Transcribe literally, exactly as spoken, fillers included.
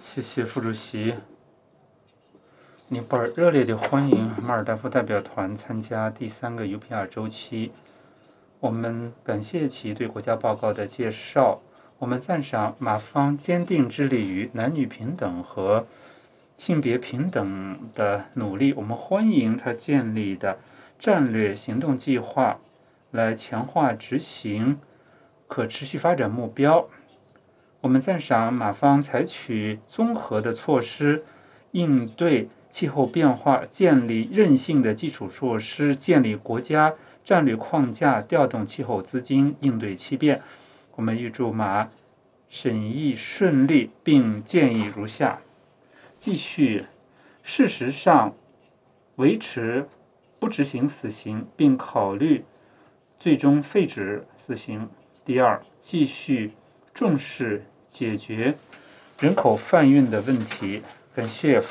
谢谢副主席。尼泊尔热烈地欢迎马尔代夫代表团参加第三个 U P R 周期。我们感谢其对国家报告的介绍。我们赞赏马方坚定致力于男女平等和性别平等的努力。我们欢迎他建立的战略行动计划，来强化执行可持续发展目标。我们赞赏马方采取综合的措施，应对气候变化，建立韧性的基础设施，建立国家战略框架，调动气候资金，应对气变。我们预祝马审议顺利，并建议如下：继续，事实上维持不执行死刑，并考虑最终废止死刑。第二，继续重视解决人口贩运的问题。感谢。